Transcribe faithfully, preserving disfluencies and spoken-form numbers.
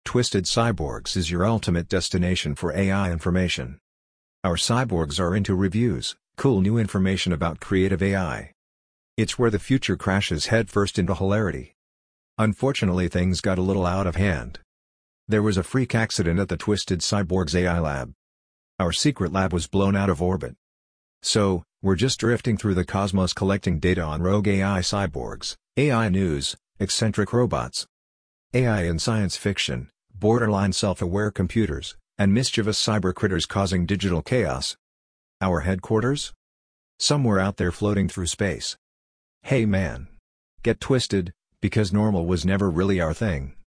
Twisted Cyborgs is your ultimate destination for A I information. Our cyborgs are into reviews, cool new information about creative A I. It's where the future crashes headfirst into hilarity. Unfortunately, things got a little out of hand. There was a freak accident at the Twisted Cyborgs A I lab. Our secret lab was blown out of orbit. So, we're just drifting through the cosmos collecting data on rogue A I cyborgs, A I news, eccentric robots, A I in science fiction, borderline self-aware computers, and mischievous cyber critters causing digital chaos. Our headquarters? Somewhere out there floating through space. Hey man! Get twisted, because normal was never really our thing.